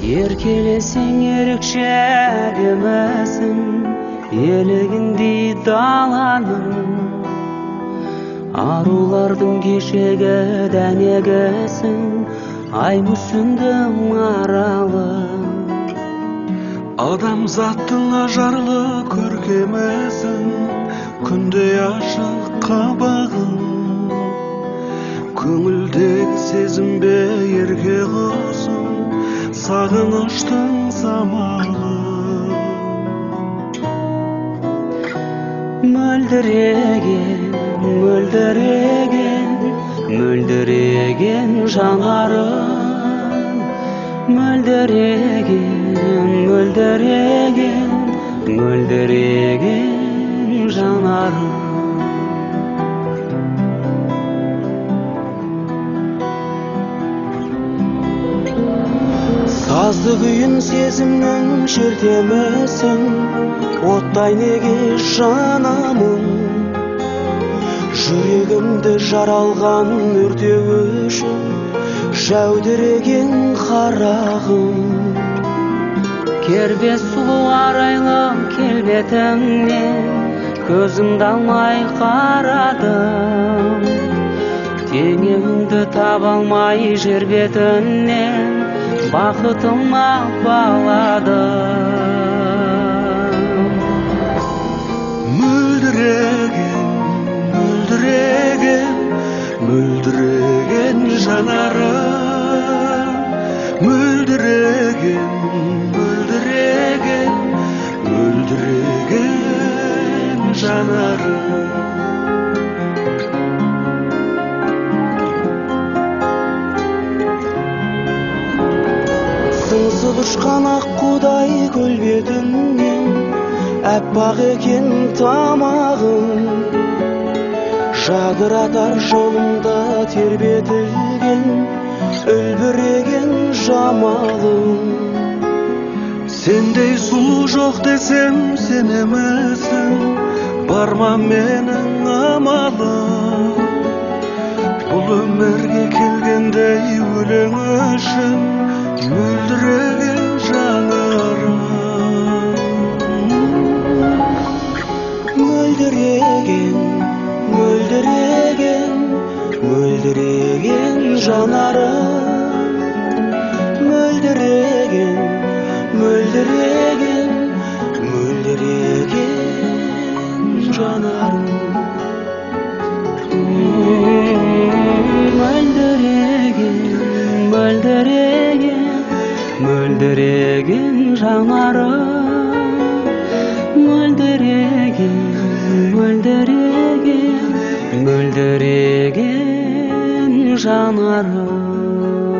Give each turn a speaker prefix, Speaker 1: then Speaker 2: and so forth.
Speaker 1: Еркелесең ерекше әдемісің, елігіндей даланың, арулардың кешегі дәнегісің, ай мүсіндің аралы.
Speaker 2: Адамзаттың ажарлы көркемісің, күндей ашық қабағың, көңілдегі сезімбе ерке құсың, сағыныштың самалы.
Speaker 1: Мөлдіреген, мөлдіреген, мөлдіреген жанарың, мөлдіреген, мөлдіреген, мөлдіреген жанарың. Сазды күйін сезімнің шертемісің, оттай неге жанамын, жүрегімді жаралған өртеу үшін жәудіреген қарағым. Кербез сұлу арайлы келбетіңнен көзімді алмай қарадым, теңеуіңді таба алмай жер бетінен бақытыма баладым.
Speaker 2: Мөлдіреген, мөлдіреген, мөлдіреген жанарым, мөлдіреген, мөлдіреген, мөлдіреген жанарым.
Speaker 1: Сыңсып ұшқан аққудай көлбетіңнен әппақ екен тамағың, жадыратар жолымда тербетілген үлбіреген жамалың.
Speaker 2: Сендей сұлу жоқ десем сенемісің, бар ма менің амалым, бұл өмірге келгендей өлең үшін мөлдіреген жанарым.
Speaker 1: Мөлдіреген, мөлдіреген, мөлдіреген жанарым, мөлдіреген, мөлдіреген, мөлдіреген жанарым. Мөлдіреген, мөлдіреген, мөлдіреген жанарым, мөлдіреген, мөлдіреген, мөлдіреген жанарым.